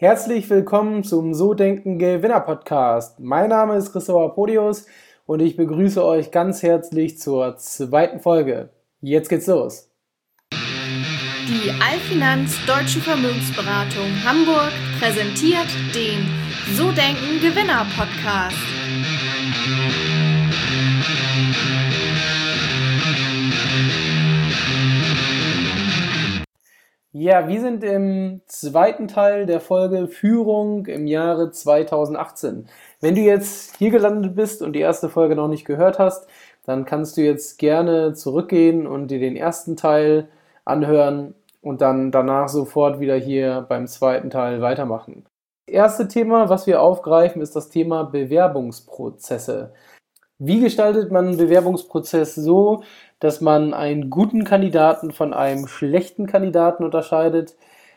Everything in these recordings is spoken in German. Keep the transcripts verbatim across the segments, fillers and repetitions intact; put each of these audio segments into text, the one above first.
Herzlich willkommen zum So Denken Gewinner Podcast. Mein Name ist Christopher Podius und ich begrüße euch ganz herzlich zur zweiten Folge. Jetzt geht's los. Die Allfinanz Deutsche Vermögensberatung Hamburg präsentiert den So Denken Gewinner Podcast. Ja, wir sind im zweiten Teil der Folge Führung im Jahre zweitausendachtzehn. Wenn du jetzt hier gelandet bist und die erste Folge noch nicht gehört hast, dann kannst du jetzt gerne zurückgehen und dir den ersten Teil anhören und dann danach sofort wieder hier beim zweiten Teil weitermachen. Das erste Thema, was wir aufgreifen, ist das Thema Bewerbungsprozesse. Wie gestaltet man einen Bewerbungsprozess so, dass man einen guten Kandidaten von einem schlechten Kandidaten unterscheidet?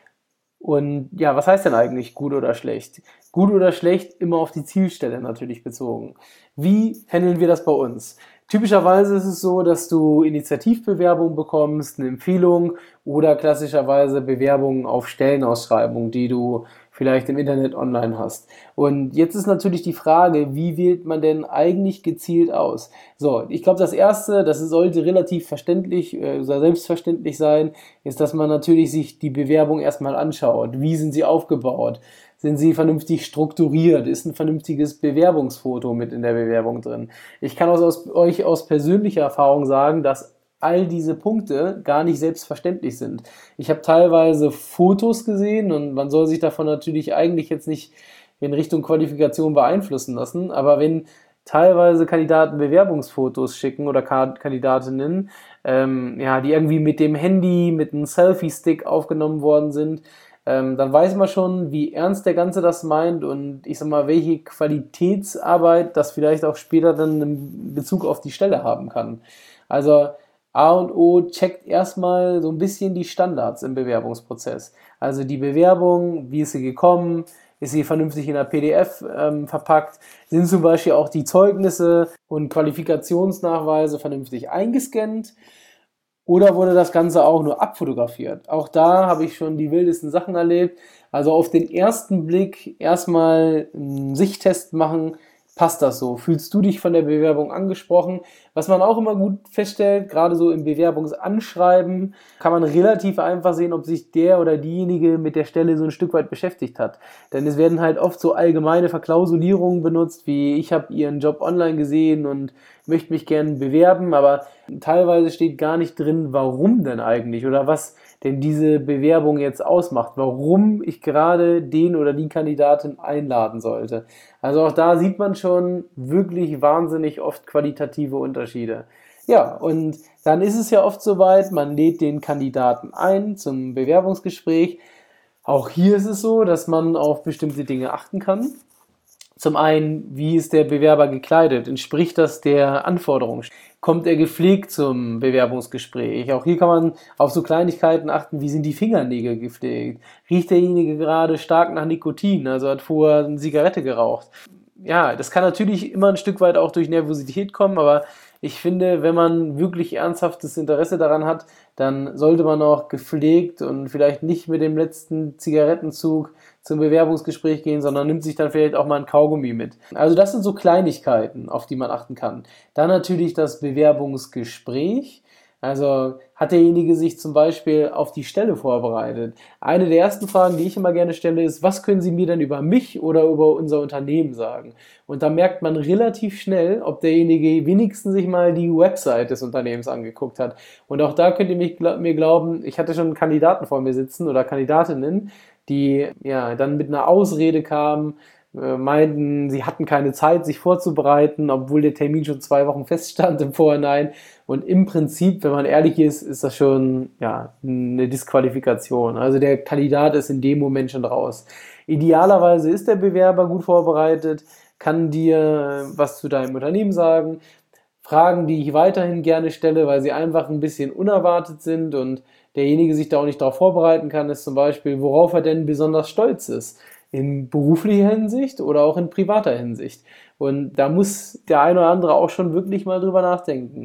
Und ja, was heißt denn eigentlich gut oder schlecht? Gut oder schlecht immer auf die Zielstelle natürlich bezogen. Wie handeln wir das bei uns? Typischerweise ist es so, dass du Initiativbewerbungen bekommst, eine Empfehlung oder klassischerweise Bewerbungen auf Stellenausschreibungen, die du vielleicht im Internet online hast. Und jetzt ist natürlich die Frage, wie wählt man denn eigentlich gezielt aus? So, ich glaube, das Erste, das sollte relativ verständlich äh, oder selbstverständlich sein, ist, dass man natürlich sich die Bewerbung erstmal anschaut. Wie sind sie aufgebaut? Sind sie vernünftig strukturiert? Ist ein vernünftiges Bewerbungsfoto mit in der Bewerbung drin? Ich kann aus, euch aus persönlicher Erfahrung sagen, dass all diese Punkte gar nicht selbstverständlich sind. Ich habe teilweise Fotos gesehen und man soll sich davon natürlich eigentlich jetzt nicht in Richtung Qualifikation beeinflussen lassen, aber wenn teilweise Kandidaten Bewerbungsfotos schicken oder Kandidatinnen, ähm, ja, die irgendwie mit dem Handy, mit einem Selfie-Stick aufgenommen worden sind, ähm, dann weiß man schon, wie ernst der Ganze das meint und ich sag mal, welche Qualitätsarbeit das vielleicht auch später dann in Bezug auf die Stelle haben kann. Also A und O checkt erstmal so ein bisschen die Standards im Bewerbungsprozess. Also die Bewerbung, wie ist sie gekommen, ist sie vernünftig in der P D F ähm, verpackt, sind zum Beispiel auch die Zeugnisse und Qualifikationsnachweise vernünftig eingescannt oder wurde das Ganze auch nur abfotografiert? Auch da habe ich schon die wildesten Sachen erlebt. Also auf den ersten Blick erstmal einen Sichttest machen. Passt das so? Fühlst du dich von der Bewerbung angesprochen? Was man auch immer gut feststellt, gerade so im Bewerbungsanschreiben, kann man relativ einfach sehen, ob sich der oder diejenige mit der Stelle so ein Stück weit beschäftigt hat. Denn es werden halt oft so allgemeine Verklausulierungen benutzt, wie ich habe ihren Job online gesehen und möchte mich gerne bewerben, aber teilweise steht gar nicht drin, warum denn eigentlich oder was denn diese Bewerbung jetzt ausmacht, warum ich gerade den oder die Kandidatin einladen sollte. Also auch da sieht man schon wirklich wahnsinnig oft qualitative Unterschiede. Ja, und dann ist es ja oft soweit, man lädt den Kandidaten ein zum Bewerbungsgespräch. Auch hier ist es so, dass man auf bestimmte Dinge achten kann. Zum einen, wie ist der Bewerber gekleidet? Entspricht das der Anforderung? Kommt er gepflegt zum Bewerbungsgespräch? Auch hier kann man auf so Kleinigkeiten achten, wie sind die Fingernägel gepflegt? Riecht derjenige gerade stark nach Nikotin, also hat vorher eine Zigarette geraucht? Ja, das kann natürlich immer ein Stück weit auch durch Nervosität kommen, aber ich finde, wenn man wirklich ernsthaftes Interesse daran hat, dann sollte man auch gepflegt und vielleicht nicht mit dem letzten Zigarettenzug zum Bewerbungsgespräch gehen, sondern nimmt sich dann vielleicht auch mal ein Kaugummi mit. Also das sind so Kleinigkeiten, auf die man achten kann. Dann natürlich das Bewerbungsgespräch. Also hat derjenige sich zum Beispiel auf die Stelle vorbereitet? Eine der ersten Fragen, die ich immer gerne stelle, ist, was können Sie mir denn über mich oder über unser Unternehmen sagen? Und da merkt man relativ schnell, ob derjenige wenigstens sich mal die Website des Unternehmens angeguckt hat. Und auch da könnt ihr mich, mir glauben, ich hatte schon Kandidaten vor mir sitzen oder Kandidatinnen, die ja dann mit einer Ausrede kamen, meinten, sie hatten keine Zeit, sich vorzubereiten, obwohl der Termin schon zwei Wochen feststand im Vorhinein. Und im Prinzip, wenn man ehrlich ist, ist das schon ja, eine Disqualifikation. Also der Kandidat ist in dem Moment schon raus. Idealerweise ist der Bewerber gut vorbereitet, kann dir was zu deinem Unternehmen sagen. Fragen, die ich weiterhin gerne stelle, weil sie einfach ein bisschen unerwartet sind und derjenige sich da auch nicht darauf vorbereiten kann, ist zum Beispiel, worauf er denn besonders stolz ist. In beruflicher Hinsicht oder auch in privater Hinsicht. Und da muss der eine oder andere auch schon wirklich mal drüber nachdenken.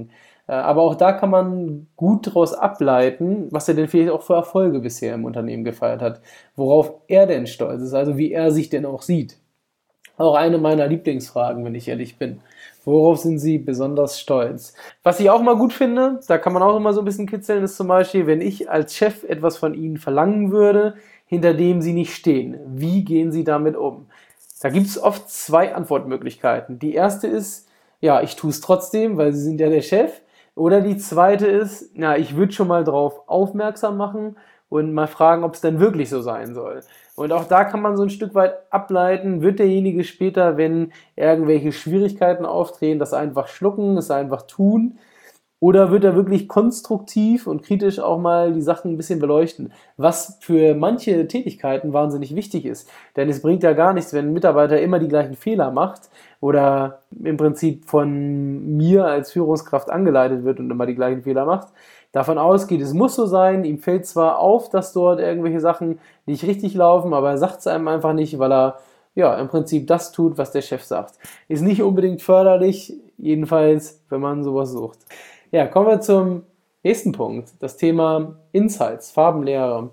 Aber auch da kann man gut daraus ableiten, was er denn vielleicht auch für Erfolge bisher im Unternehmen gefeiert hat, worauf er denn stolz ist, also wie er sich denn auch sieht. Auch eine meiner Lieblingsfragen, wenn ich ehrlich bin. Worauf sind Sie besonders stolz? Was ich auch mal gut finde, da kann man auch immer so ein bisschen kitzeln, ist zum Beispiel, wenn ich als Chef etwas von Ihnen verlangen würde, hinter dem Sie nicht stehen. Wie gehen Sie damit um? Da gibt es oft zwei Antwortmöglichkeiten. Die erste ist, ja, ich tue es trotzdem, weil Sie sind ja der Chef. Oder die zweite ist, ja, ich würde schon mal drauf aufmerksam machen und mal fragen, ob es denn wirklich so sein soll. Und auch da kann man so ein Stück weit ableiten, wird derjenige später, wenn irgendwelche Schwierigkeiten auftreten, das einfach schlucken, es einfach tun, oder wird er wirklich konstruktiv und kritisch auch mal die Sachen ein bisschen beleuchten, was für manche Tätigkeiten wahnsinnig wichtig ist. Denn es bringt ja gar nichts, wenn ein Mitarbeiter immer die gleichen Fehler macht oder im Prinzip von mir als Führungskraft angeleitet wird und immer die gleichen Fehler macht. Davon ausgeht, es muss so sein, ihm fällt zwar auf, dass dort irgendwelche Sachen nicht richtig laufen, aber er sagt es einem einfach nicht, weil er ja im Prinzip das tut, was der Chef sagt. Ist nicht unbedingt förderlich, jedenfalls, wenn man sowas sucht. Ja, kommen wir zum nächsten Punkt, das Thema Insights, Farbenlehre.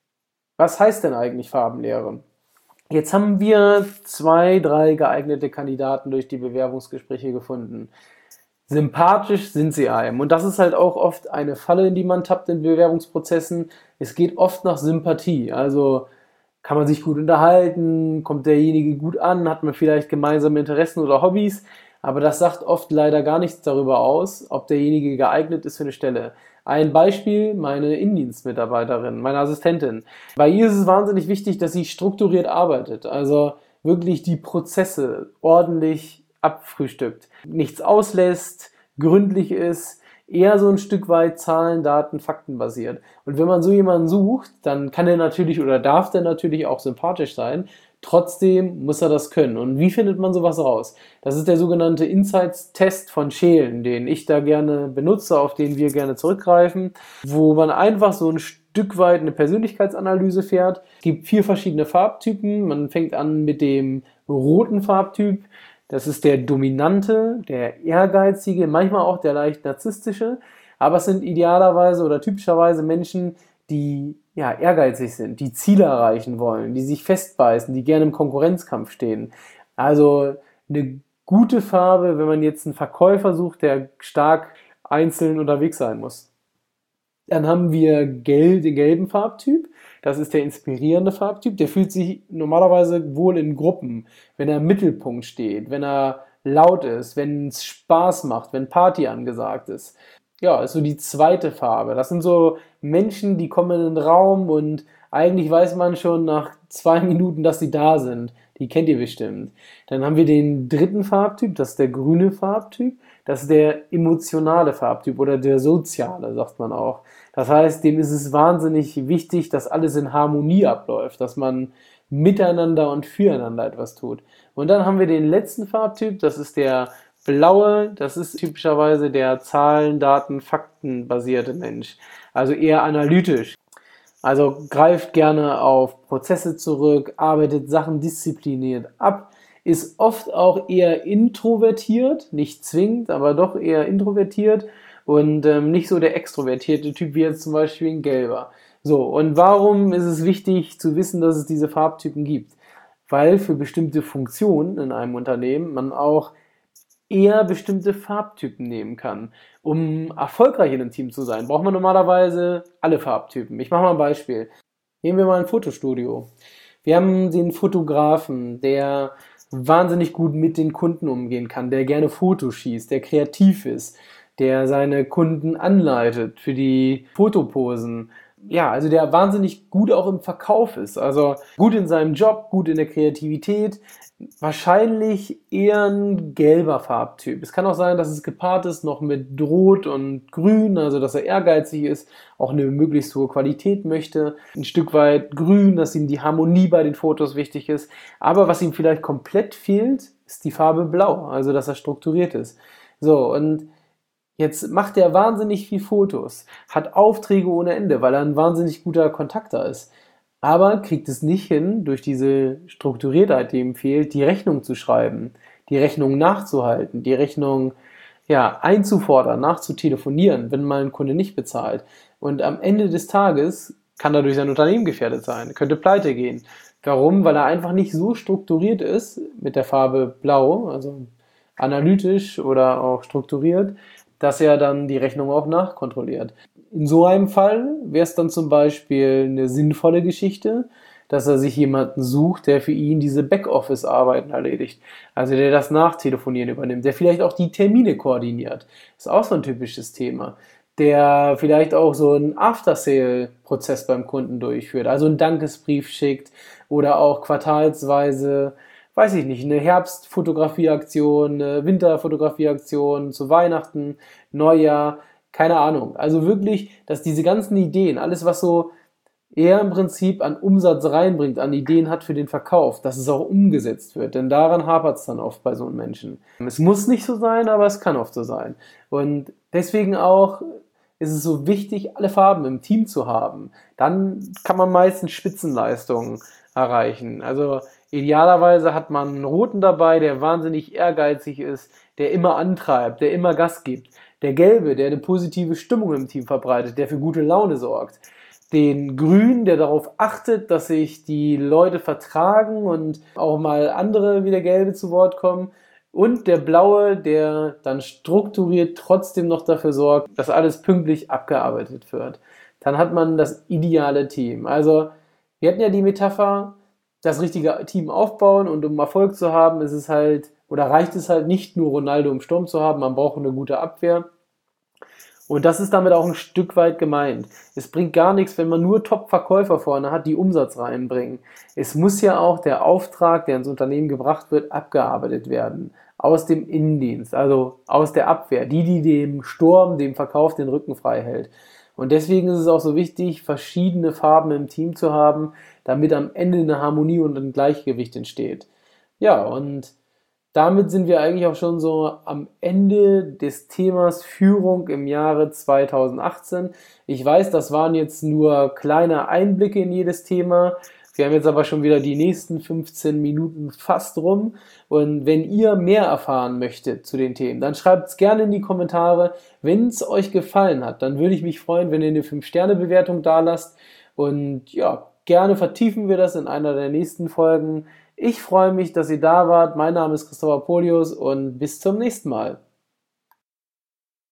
Was heißt denn eigentlich Farbenlehre? Jetzt haben wir zwei, drei geeignete Kandidaten durch die Bewerbungsgespräche gefunden. Sympathisch sind sie einem. Und das ist halt auch oft eine Falle, in die man tappt in Bewerbungsprozessen. Es geht oft nach Sympathie. Also kann man sich gut unterhalten, kommt derjenige gut an, hat man vielleicht gemeinsame Interessen oder Hobbys. Aber das sagt oft leider gar nichts darüber aus, ob derjenige geeignet ist für eine Stelle. Ein Beispiel, meine Innendienstmitarbeiterin, meine Assistentin. Bei ihr ist es wahnsinnig wichtig, dass sie strukturiert arbeitet. Also wirklich die Prozesse ordentlich abfrühstückt, nichts auslässt, gründlich ist, eher so ein Stück weit Zahlen, Daten, Fakten basiert. Und wenn man so jemanden sucht, dann kann er natürlich oder darf der natürlich auch sympathisch sein, trotzdem muss er das können. Und wie findet man sowas raus? Das ist der sogenannte Insights-Test von Schelen, den ich da gerne benutze, auf den wir gerne zurückgreifen, wo man einfach so ein Stück weit eine Persönlichkeitsanalyse fährt. Es gibt vier verschiedene Farbtypen. Man fängt an mit dem roten Farbtyp. Das ist der dominante, der ehrgeizige, manchmal auch der leicht narzisstische. Aber es sind idealerweise oder typischerweise Menschen, die ja ehrgeizig sind, die Ziele erreichen wollen, die sich festbeißen, die gerne im Konkurrenzkampf stehen. Also eine gute Farbe, wenn man jetzt einen Verkäufer sucht, der stark einzeln unterwegs sein muss. Dann haben wir gelb, den gelben Farbtyp. Das ist der inspirierende Farbtyp. Der fühlt sich normalerweise wohl in Gruppen, wenn er im Mittelpunkt steht, wenn er laut ist, wenn es Spaß macht, wenn Party angesagt ist. Ja, ist so die zweite Farbe. Das sind so Menschen, die kommen in den Raum und eigentlich weiß man schon nach zwei Minuten, dass sie da sind. Die kennt ihr bestimmt. Dann haben wir den dritten Farbtyp, das ist der grüne Farbtyp. Das ist der emotionale Farbtyp oder der soziale, sagt man auch. Das heißt, dem ist es wahnsinnig wichtig, dass alles in Harmonie abläuft, dass man miteinander und füreinander etwas tut. Und dann haben wir den letzten Farbtyp, das ist der blaue, das ist typischerweise der Zahlen, Daten, Fakten basierte Mensch. Also eher analytisch. Also greift gerne auf Prozesse zurück, arbeitet Sachen diszipliniert ab, ist oft auch eher introvertiert, nicht zwingend, aber doch eher introvertiert und ähm, nicht so der extrovertierte Typ wie jetzt zum Beispiel ein Gelber. So, und warum ist es wichtig zu wissen, dass es diese Farbtypen gibt? Weil für bestimmte Funktionen in einem Unternehmen man auch eher bestimmte Farbtypen nehmen kann. Um erfolgreich in einem Team zu sein, braucht man normalerweise alle Farbtypen. Ich mache mal ein Beispiel. Nehmen wir mal ein Fotostudio. Wir haben den Fotografen, der wahnsinnig gut mit den Kunden umgehen kann, der gerne Fotos schießt, der kreativ ist, der seine Kunden anleitet für die Fotoposen. Ja, also der wahnsinnig gut auch im Verkauf ist, also gut in seinem Job, gut in der Kreativität, wahrscheinlich eher ein gelber Farbtyp. Es kann auch sein, dass es gepaart ist noch mit Rot und Grün, also dass er ehrgeizig ist, auch eine möglichst hohe Qualität möchte, ein Stück weit Grün, dass ihm die Harmonie bei den Fotos wichtig ist, aber was ihm vielleicht komplett fehlt, ist die Farbe Blau, also dass er strukturiert ist. So, und jetzt macht er wahnsinnig viel Fotos, hat Aufträge ohne Ende, weil er ein wahnsinnig guter Kontakter ist. Aber kriegt es nicht hin, durch diese Strukturiertheit, die ihm fehlt, die Rechnung zu schreiben, die Rechnung nachzuhalten, die Rechnung ja, einzufordern, nachzutelefonieren, wenn mal ein Kunde nicht bezahlt. Und am Ende des Tages kann dadurch sein Unternehmen gefährdet sein, könnte pleite gehen. Warum? Weil er einfach nicht so strukturiert ist mit der Farbe Blau, also analytisch oder auch strukturiert, dass er dann die Rechnung auch nachkontrolliert. In so einem Fall wäre es dann zum Beispiel eine sinnvolle Geschichte, dass er sich jemanden sucht, der für ihn diese Backoffice-Arbeiten erledigt. Also der das Nachtelefonieren übernimmt, der vielleicht auch die Termine koordiniert. Das ist auch so ein typisches Thema. Der vielleicht auch so einen After-Sale-Prozess beim Kunden durchführt, also einen Dankesbrief schickt oder auch quartalsweise, weiß ich nicht, eine Herbstfotografieaktion, eine Winterfotografieaktion zu Weihnachten, Neujahr, keine Ahnung. Also wirklich, dass diese ganzen Ideen, alles was so er im Prinzip an Umsatz reinbringt, an Ideen hat für den Verkauf, dass es auch umgesetzt wird. Denn daran hapert es dann oft bei so einem Menschen. Es muss nicht so sein, aber es kann oft so sein. Und deswegen auch ist es so wichtig, alle Farben im Team zu haben. Dann kann man meistens Spitzenleistungen erreichen. Also idealerweise hat man einen Roten dabei, der wahnsinnig ehrgeizig ist, der immer antreibt, der immer Gas gibt. Der Gelbe, der eine positive Stimmung im Team verbreitet, der für gute Laune sorgt. Den Grünen, der darauf achtet, dass sich die Leute vertragen und auch mal andere wie der Gelbe zu Wort kommen. Und der Blaue, der dann strukturiert trotzdem noch dafür sorgt, dass alles pünktlich abgearbeitet wird. Dann hat man das ideale Team. Also wir hatten ja die Metapher, das richtige Team aufbauen, und um Erfolg zu haben, ist es halt, oder reicht es halt nicht nur Ronaldo im Sturm zu haben, man braucht eine gute Abwehr. Und das ist damit auch ein Stück weit gemeint. Es bringt gar nichts, wenn man nur Top-Verkäufer vorne hat, die Umsatz reinbringen. Es muss ja auch der Auftrag, der ins Unternehmen gebracht wird, abgearbeitet werden. Aus dem Innendienst, also aus der Abwehr. Die, die dem Sturm, dem Verkauf den Rücken frei hält. Und deswegen ist es auch so wichtig, verschiedene Farben im Team zu haben, damit am Ende eine Harmonie und ein Gleichgewicht entsteht. Ja, und damit sind wir eigentlich auch schon so am Ende des Themas Führung im Jahre zweitausendachtzehn. Ich weiß, das waren jetzt nur kleine Einblicke in jedes Thema. Wir haben jetzt aber schon wieder die nächsten fünfzehn Minuten fast rum. Und wenn ihr mehr erfahren möchtet zu den Themen, dann schreibt es gerne in die Kommentare. Wenn es euch gefallen hat, dann würde ich mich freuen, wenn ihr eine fünf Sterne Bewertung da lasst. Und ja, gerne vertiefen wir das in einer der nächsten Folgen. Ich freue mich, dass ihr da wart. Mein Name ist Christopher Polius und bis zum nächsten Mal.